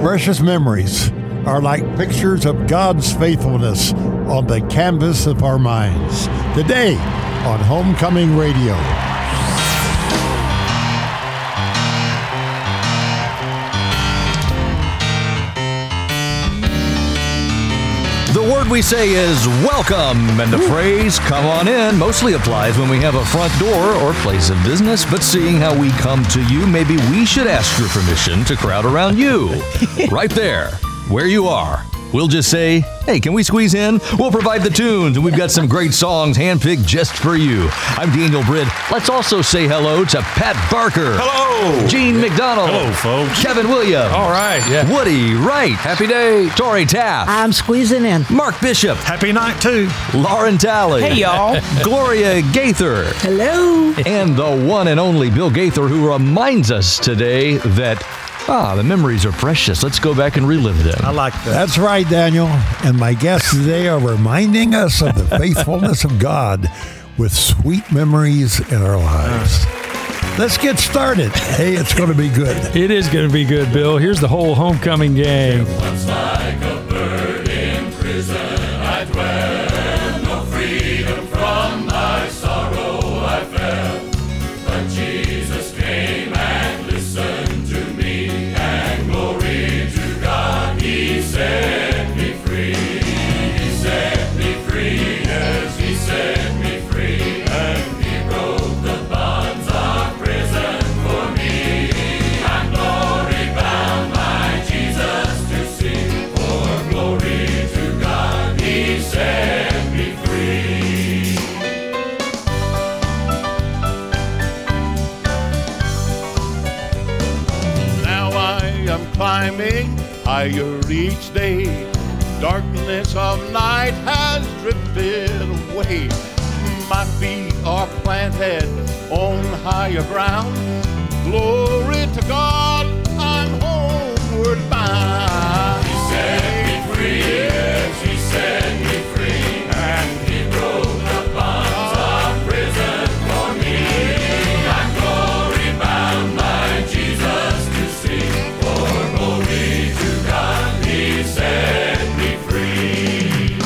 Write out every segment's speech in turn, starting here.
Precious memories are like pictures of God's faithfulness on the canvas of our minds. Today on Homecoming Radio. The word we say is welcome, and the phrase come on in mostly applies when we have a front door or place of business, but seeing how we come to you, maybe we should ask your permission to crowd around you. Right there, where you are. We'll just say, hey, can we squeeze in? We'll provide the tunes, and we've got some great songs handpicked just for you. I'm Daniel Britt. Let's also say hello to Pat Barker. Hello. Gene McDonald. Hello, folks. Kevin Williams. All right, yeah. Woody Wright. Happy day. Tori Taft. I'm squeezing in. Mark Bishop. Happy night, too. Lauren Talley. Hey, y'all. Gloria Gaither. Hello. And the one and only Bill Gaither, who reminds us today that the memories are precious. Let's go back and relive them. I like that. That's right, Daniel. And my guests today are reminding us of the faithfulness of God with sweet memories in our lives. Let's get started. Hey, it's going to be good. It is going to be good, Bill. Here's the whole homecoming gang. Once like a bird in prison I dwell, no freedom from my sorrow I felt. But Jesus came and listened to me, and glory to God, He set me free. He set me free, yes, He set me free, and He broke the bonds of prison for me. I'm glory bound, my Jesus to sing, for glory to God, He set me free. Now I am climbing higher each day. Darkness of night has drifted away. My feet are planted on higher ground. Glory to God, I'm homeward bound. He set me free, yes, He set me free, and He broke the bonds of prison for me. I'm glory bound, my Jesus to sing, for glory to God, He set me free.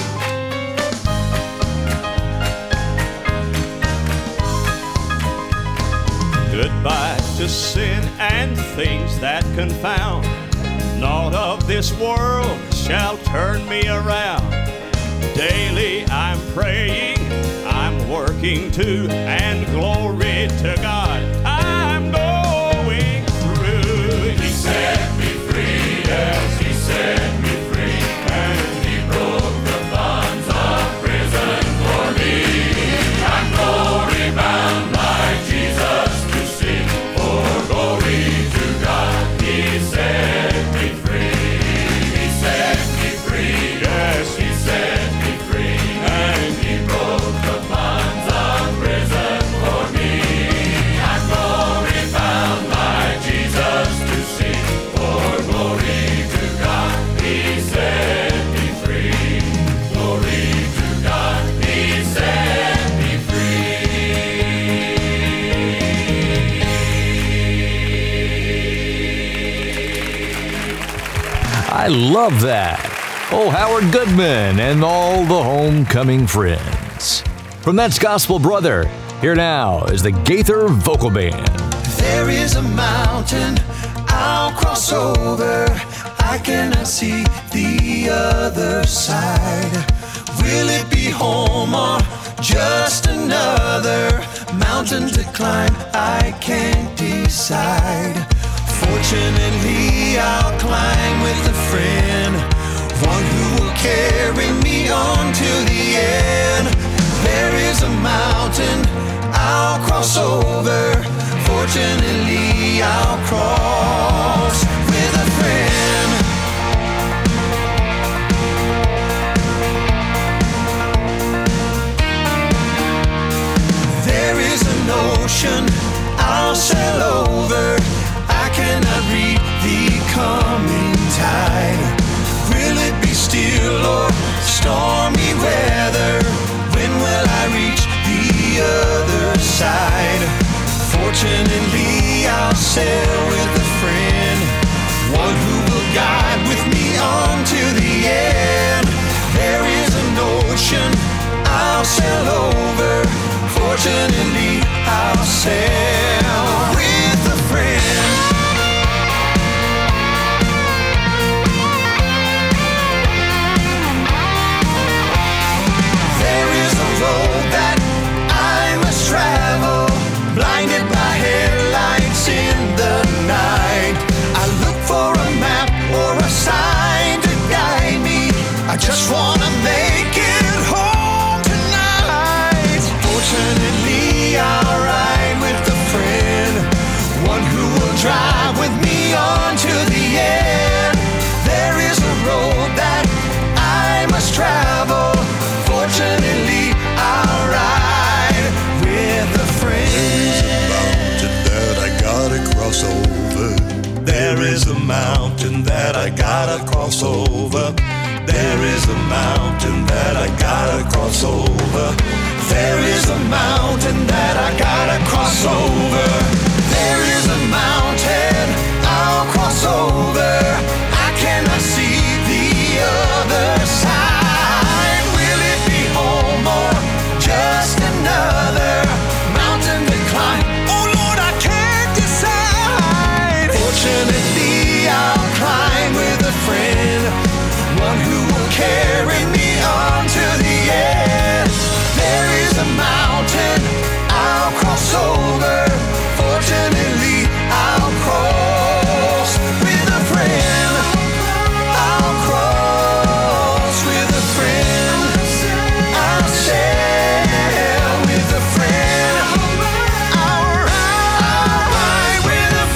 Goodbye to sin and things that confound. Naught of this world shall turn me around. Daily I'm praying, I'm working too, and glory to God, I'm going through. He set me free, yes, He set me free, and He broke the bonds of prison for me. I'm glory bound, my Jesus to sing, for glory to God, He set me free. He set me free, yes, He set me free, and He broke the bonds of prison for me. I'm glory bound, my Jesus to sing, for glory to God, He set me free. Glory to God, He set me I love that. Oh, Howard Goodman and all the homecoming friends. From That's Gospel Brother, here now is the Gaither Vocal Band. There is a mountain I'll cross over. I cannot see the other side. Will it be home or just another mountain to climb? I can't decide. Fortunately, I'll climb with a friend, one who will carry me on to the end. There is a mountain I'll cross over. Fortunately, I'll cross with a friend. There is an ocean I'll sail over. I cannot read the coming tide. Will it be still or stormy weather? When will I reach the other side? Fortunately, I'll sail with a friend, one who will guide that I gotta cross over. There is a mountain that I gotta cross over. There is a mountain that I gotta cross over. There is a mountain I'll cross over. I cannot see the other side. Will it be home or just another mountain to climb? Oh Lord, I can't decide. Fortunately, I'll climb with a friend, one who will carry me on to the end. There is a mountain I'll cross over. Fortunately, I'll cross with a friend. I'll cross with a friend. I'll sail with a friend. I'll ride with a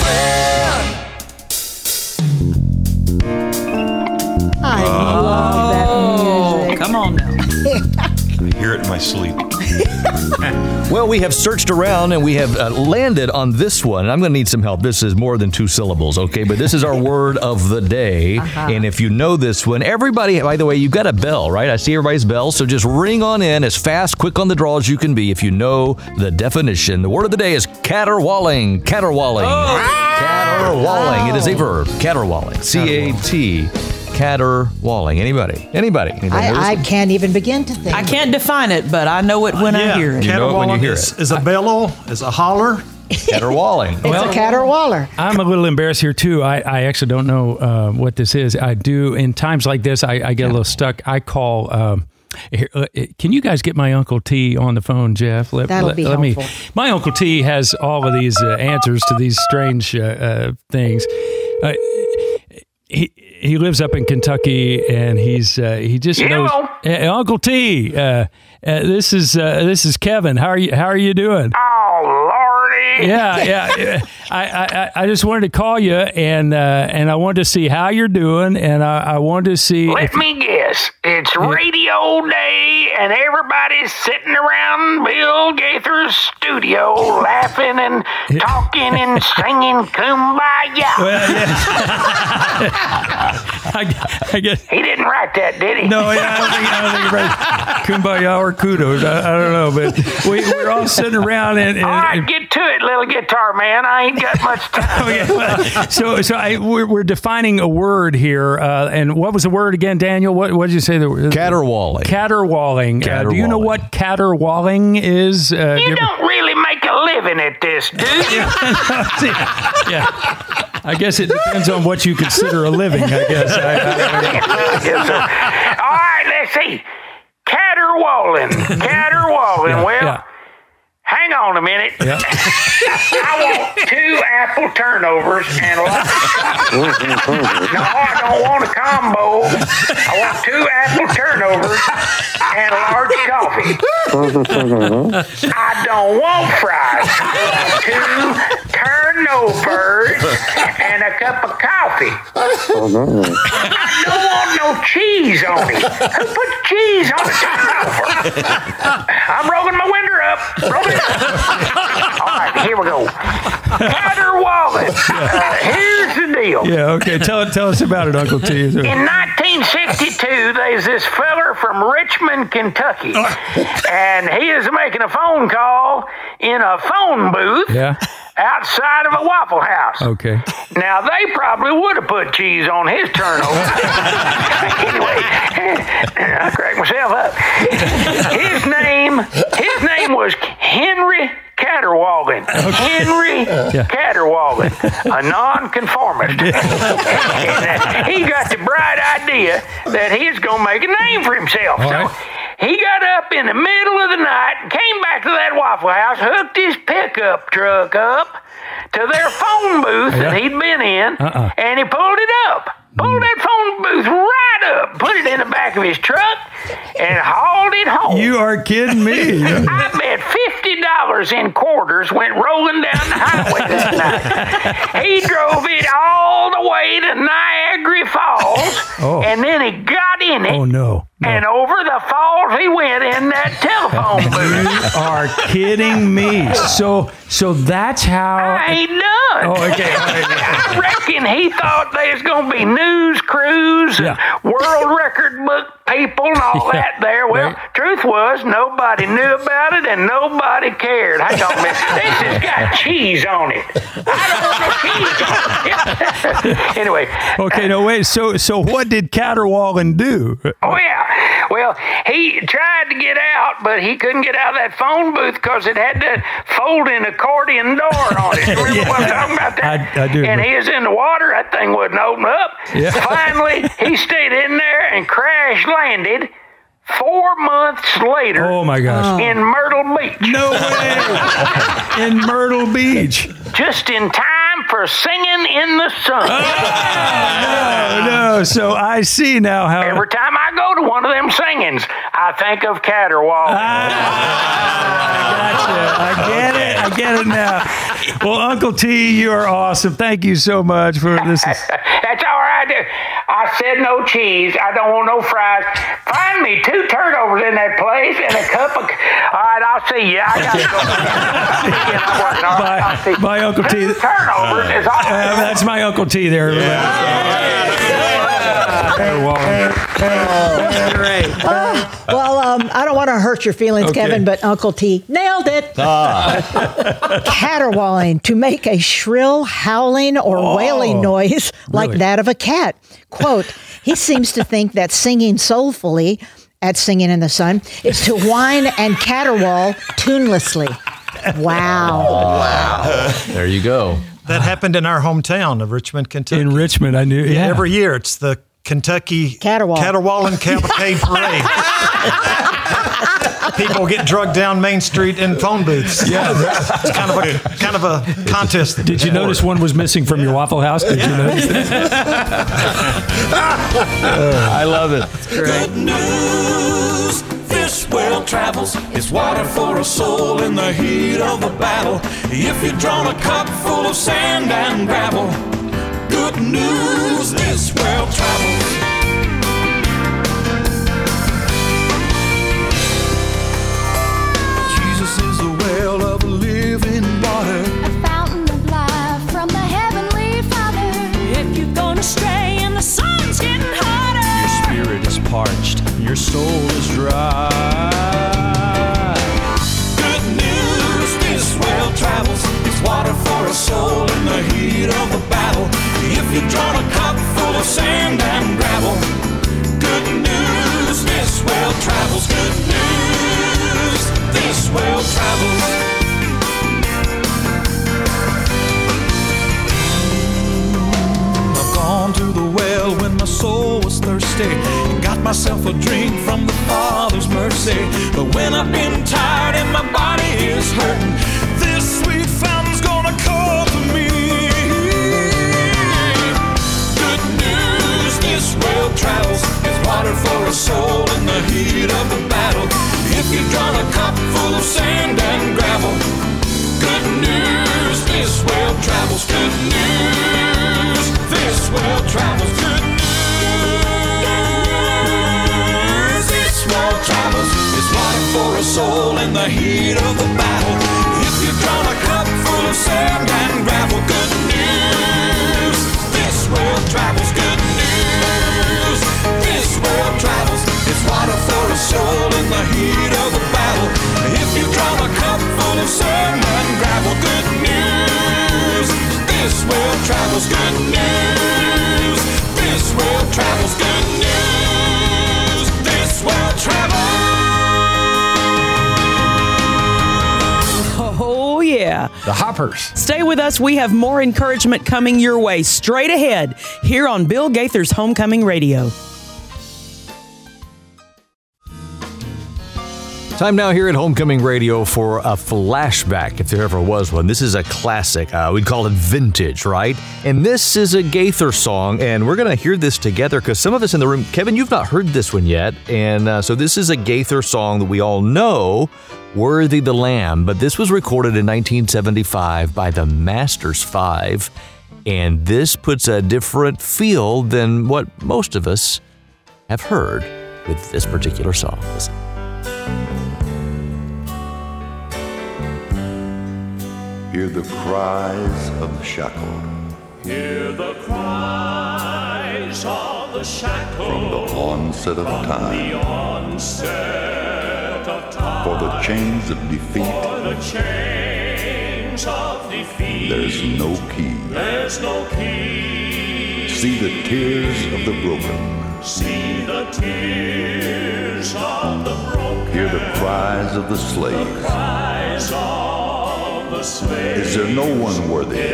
friend. I love that music. Come on now. I hear it in my sleep. Well, we have searched around and we have landed on this one. I'm going to need some help. This is more than 2 syllables, okay? But this is our word of the day. And if you know this one, everybody, by the way, you've got a bell, right? I see everybody's bell. So just ring on in as fast, quick on the draw as you can be if you know the definition. The word of the day is caterwauling. Caterwauling. Caterwauling. It is a verb. Caterwauling. C-A-T. Caterwauling. Anybody? I can't even begin to think. I can't define it, but I know it when I hear it. You know it when you hear is a bellow, is a holler. Caterwauling. It's a caterwaller. I'm a little embarrassed here, too. I actually don't know what this is. I do. In times like this, I get a little stuck. I call... can you guys get my Uncle T on the phone, Jeff? That'll be helpful. My Uncle T has all of these answers to these strange things. He lives up in Kentucky, and he just knows. Uncle T, this is Kevin. How are you doing? Oh, Lordy. Yeah. I just wanted to call you, and I wanted to see how you're doing, and I wanted to see. Let me guess. It's radio day, and everybody's sitting around Bill Gaither's studio laughing and talking and singing Kumbaya. Well, yeah. I guess He didn't write that, did he? no. Yeah, I don't think you're right. Kumbaya or kudos. I don't know, but we're all sitting around and All right, get to it, little guitar man. I ain't got much time. we're defining a word here, and what was the word again, Daniel? What did you say? Caterwauling. Caterwauling. Do you know what caterwauling is? You don't really make a living at this, do you? Yeah. I guess it depends on what you consider a living, I guess. Yes, sir. All right, let's see. Caterwauling. Well, hang on a minute. Yeah. I want 2 apple turnovers and a lot. No, I don't want a combo. I want 2 apple turnovers and a large coffee. I don't want fries. I want 2 turnovers and a cup of coffee. I don't want no cheese on it. Who puts cheese on a turnover? I'm rolling my window up. All right, here we go. Caterwauling. Here's the deal. Yeah, okay. Tell us about it, Uncle T. In 1962, there's this feller from Richmond, Kentucky, and he is making a phone call in a phone booth outside of a Waffle House. Okay. Now, they probably would have put cheese on his turnover. Anyway, I cracked myself up. His name was Henry Caterwauling. Henry Caterwauling, a nonconformist. And, he got the bright idea that he's going to make a name for himself. So he got up in the middle of the night, came back to that Waffle House, hooked his pickup truck up to their phone booth that he'd been in, and he pulled it up. Pulled that phone booth right up, put it in the back of his truck, and hauled it home. You are kidding me. I bet $50 in quarters went rolling down the highway that night. He drove it all the way to Niagara Falls, and then he got in it. Oh, no. And over the falls he went in that telephone booth. You are kidding me. So that's how... I ain't done. Oh, okay. I reckon he thought there was going to be news news and world record book people and all that there. Well, truth was, nobody knew about it and nobody cared. Hang on a minute. This has got cheese on it. I don't want no cheese on it. Anyway. Okay, no, wait. So what did Caterwauling do? Oh, yeah. Well, he tried to get out, but he couldn't get out of that phone booth because it had that folding accordion door on it. Remember what I'm talking about that? I do. And he was in the water. That thing wouldn't open up. Yeah. Finally, he stayed in there and crash landed 4 months later. Oh, my gosh. In Myrtle Beach. No way. In Myrtle Beach. Just in time for Singing in the Sun. No. So I see now how... Every time I go to one of them singings, I think of Caterwauling. I get it now. Well, Uncle T, you are awesome. Thank you so much for this. That's all right. I said no cheese. I don't want no fries. Find me 2 turnovers in that place and a cup of... All right, I'll see you. I got to go. Bye, Uncle T. 2 turnovers is all. That's my Uncle T there. Great. I don't want to hurt your feelings, Kevin, but Uncle T nailed it. Caterwauling, to make a shrill howling or wailing noise like that of a cat. Quote, he seems to think that singing soulfully at Singing in the Sun is to whine and caterwaul tunelessly. Wow. There you go. That happened in our hometown of Richmond, Kentucky. In Richmond, I knew. Yeah. Every year, it's the Kentucky Caterwauling Cavalcade Parade. People get drugged down Main Street in phone booths. Yeah, it's kind of a contest. Did you notice one was missing from your Waffle House? Did you notice that? I love it. It's great. Good news. This well travels. It's water for a soul in the heat of the battle. If you've drawn a cup full of sand and gravel, good news. This well travels. Jesus is the well of living water, a fountain of life from the heavenly Father. If you're going astray and the sun's getting hotter, your spirit is parched, your soul is dry. Good news, this well travels. It's water for a soul in the heat of the battle. If you've drawn a cup full of sand and gravel, good news, this well travels. Good news, this well travels. I've gone to the well when my soul was thirsty and got myself a drink from the Father's mercy. But when I've been tired and my body is hurting, this sweet fountain's gonna call to me. Good news, this well travels. It's water for a soul in the heat of the battle. If you've drawn a cup full of sand and gravel, good news, this well travels. Good news, this well travels. Good news, this well travels. It's water for a soul in the heat of the battle. If you've drawn a cup full of sand and gravel, good news, this well travels. Good news, this well travels. It's water for a soul in the heat of the battle. If you've drawn a cup full of sand and gravel, good news, this well travels. Good news, this well travels. Good news, this well travels. Oh, yeah. The Hoppers. Stay with us. We have more encouragement coming your way straight ahead here on Bill Gaither's Homecoming Radio. Time now here at Homecoming Radio for a flashback, if there ever was one. This is a classic. We'd call it vintage, right? And this is a Gaither song, and we're going to hear this together because some of us in the room, Kevin, you've not heard this one yet. And so this is a Gaither song that we all know, Worthy the Lamb. But this was recorded in 1975 by the Masters 5. And this puts a different feel than what most of us have heard with this particular song. Listen. Hear the cries of the shackled. Hear the cries of from the onset of time. For the chains of defeat, there's no key. See the tears of the broken. Hear the cries of the slaves. Is there no one worthy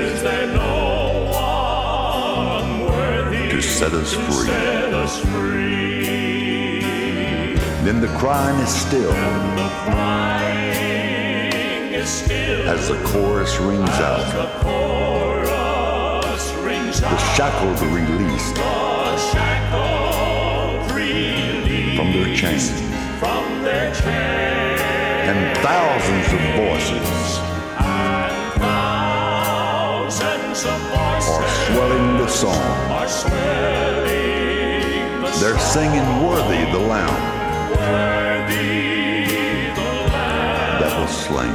to set us free? Then the crying is still as the chorus rings out. The shackled released from their chains, and thousands of voices are swelling the song. They're singing worthy the Lamb that was slain.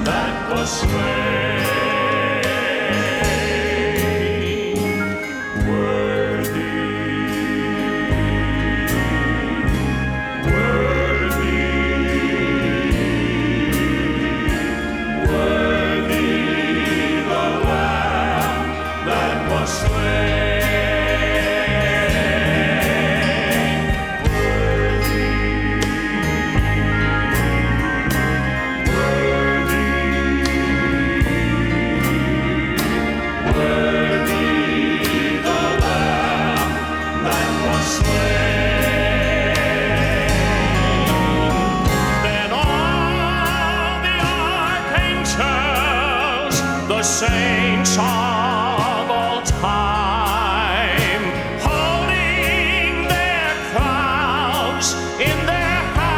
Saints of all time, holding their crowns in their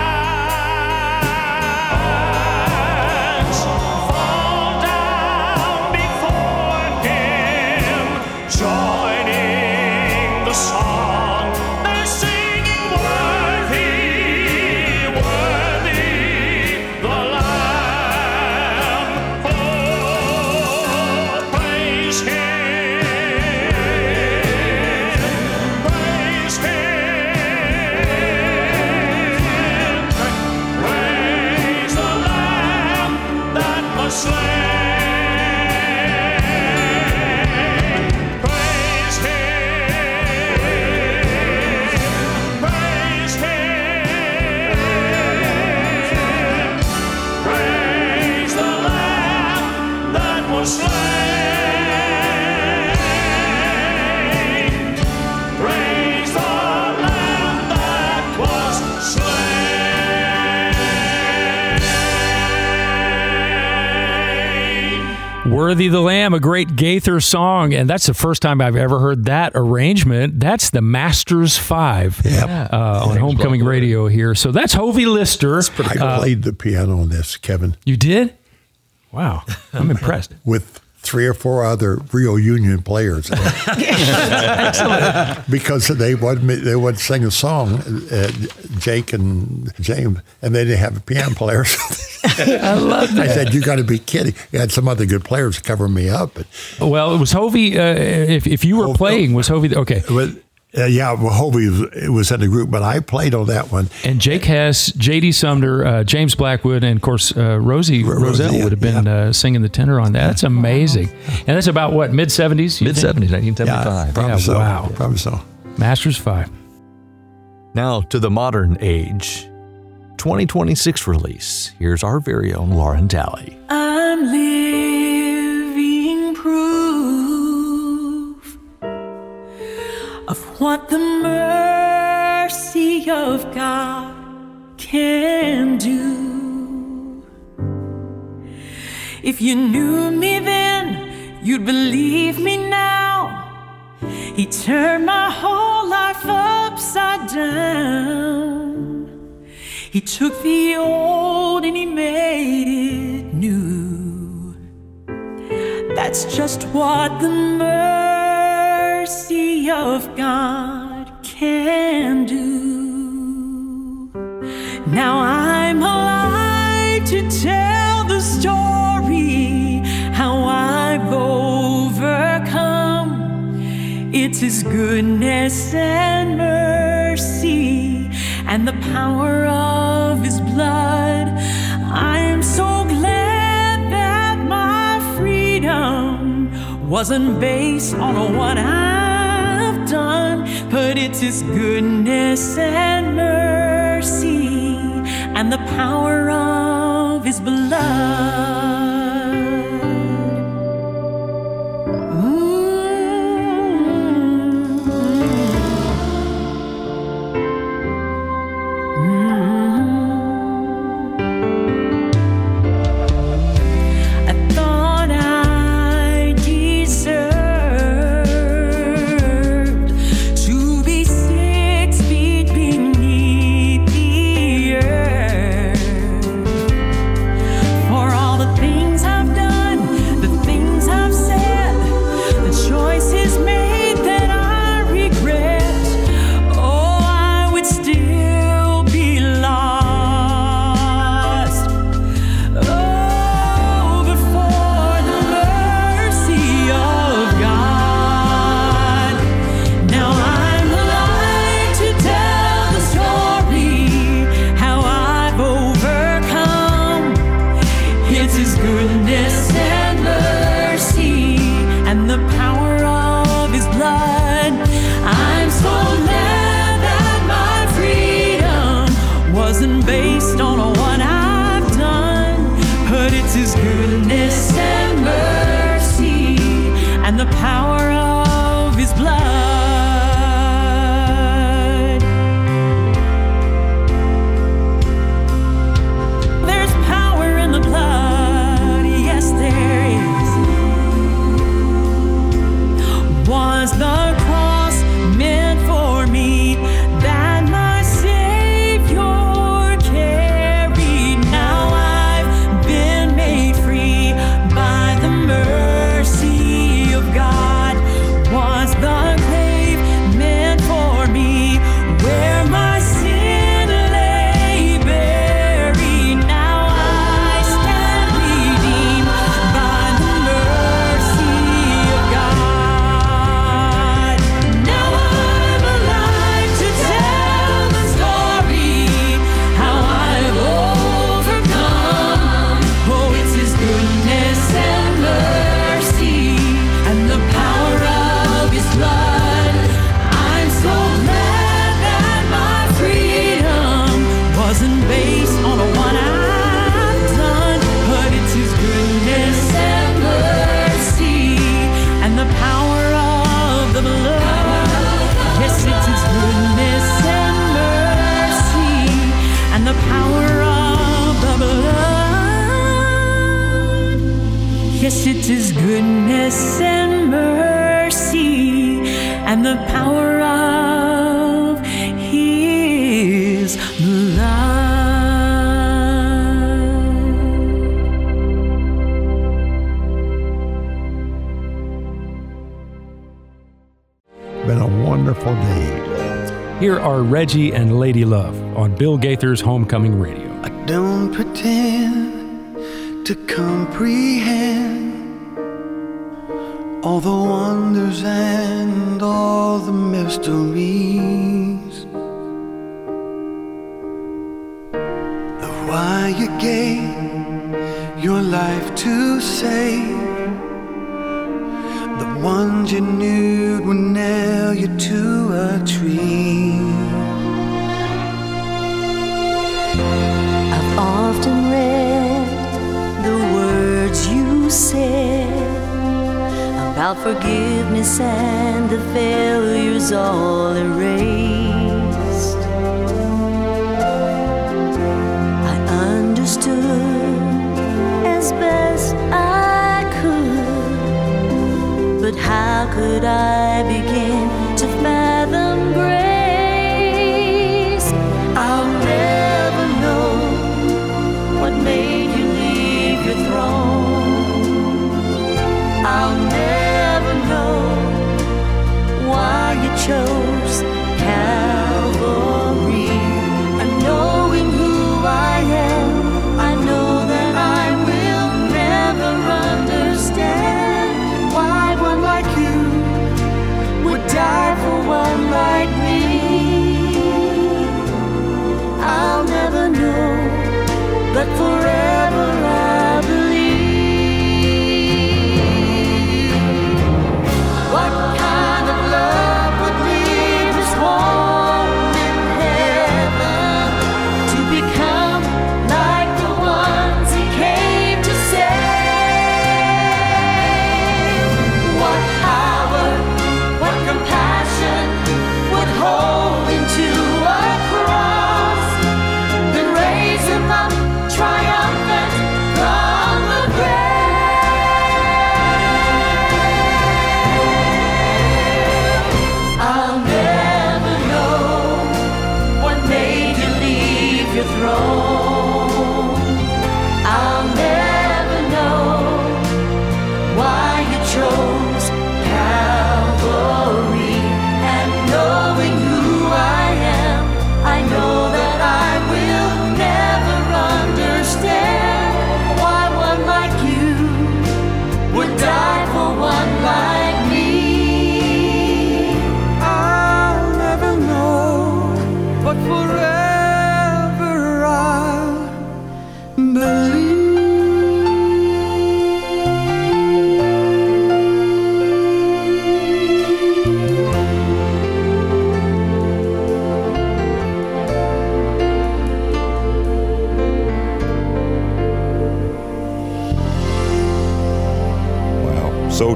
hands, fall down before Him, joining the song. They're singing worthy, worthy the Lamb. Praise Him, praise Him, praise the Lamb that was slain. Praise Him, praise Him, praise the Lamb that was slain. Praise the Lamb that was slain. Worthy the Lamb, a great Gaither song, and that's the first time I've ever heard that arrangement. That's the Masters 5 on Homecoming Radio here. So that's Hovey Lister. I played the piano on this, Kevin. You did? Wow, I'm impressed. With 3 or 4 other real union players. Excellent. Because they would sing a song, Jake and James, and they didn't have a piano player. I love that. I said, "You got to be kidding!" You had some other good players covering me up. But, well, it was Hovey. If you were playing, was Hovey okay? Hovey was in the group, but I played on that one. And Jake Hess, J.D. Sumner, James Blackwood, and of course Rosie Roselle would have been singing the tenor on that. That's amazing. And that's about what, mid-70s? Mid-70s, 1975. Probably so. Wow. Probably so. Masters 5. Now to the modern age. 2026 release. Here's our very own Lauren Talley. I'm living proof of what the mercy of God can do. If you knew me then, you'd believe me now. He turned my whole life upside down. He took the old and he made it new. That's just what the mercy of God can do. Now I'm alive to tell the story, how I've overcome. It's His goodness and mercy and the power of his blood. I am so glad that my freedom wasn't based on what I've done, but it's his goodness and mercy and the power of his blood. Yes, it is goodness and mercy and the power of his blood. Been a wonderful day. Here are Reggie and Lady Love on Bill Gaither's Homecoming Radio. I don't pretend to comprehend all the wonders and all the mysteries of why you gave your life to save the ones you knew would nail you to a tree. I've often read the words you said about forgiveness and the failures all erased. I understood as best I could, but how could I begin to fathom grace? I'll never know what made you leave your throne. I'll never know why you chose Calvary. And knowing who I am, I know that I will never understand why one like you would die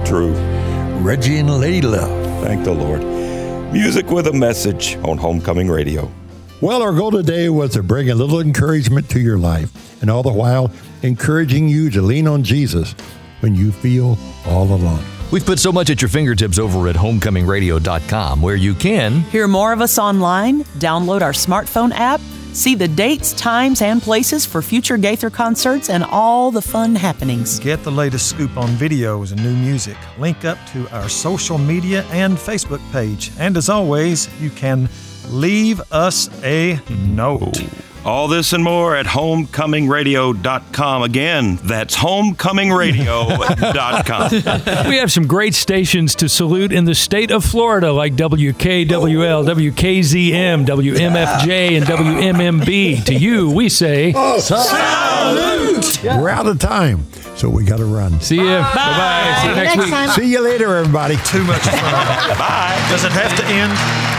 true. Reggie and Lady Love. Thank the Lord. Music with a message on Homecoming Radio. Well, our goal today was to bring a little encouragement to your life, and all the while encouraging you to lean on Jesus when you feel all alone. We've put so much at your fingertips over at homecomingradio.com, where you can hear more of us online, download our smartphone app, see the dates, times, and places for future Gaither concerts and all the fun happenings. Get the latest scoop on videos and new music. Link up to our social media and Facebook page. And as always, you can leave us a note. All this and more at homecomingradio.com. Again, that's homecomingradio.com. We have some great stations to salute in the state of Florida, like WKWL, WKZM, WMFJ, and WMMB. To you, we say, salute! We're out of time, so we got to run. See ya. Bye-bye. See you next week. See you later, everybody. Too much fun. Bye. Does it have to end?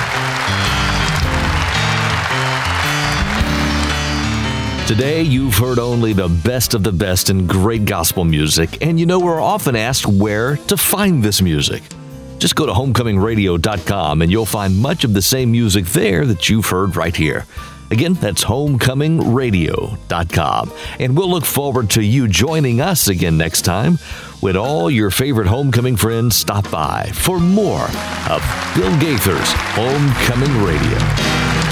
Today, you've heard only the best of the best in great gospel music, and you know we're often asked where to find this music. Just go to homecomingradio.com and you'll find much of the same music there that you've heard right here. Again, that's homecomingradio.com. And we'll look forward to you joining us again next time when all your favorite homecoming friends stop by for more of Bill Gaither's Homecoming Radio.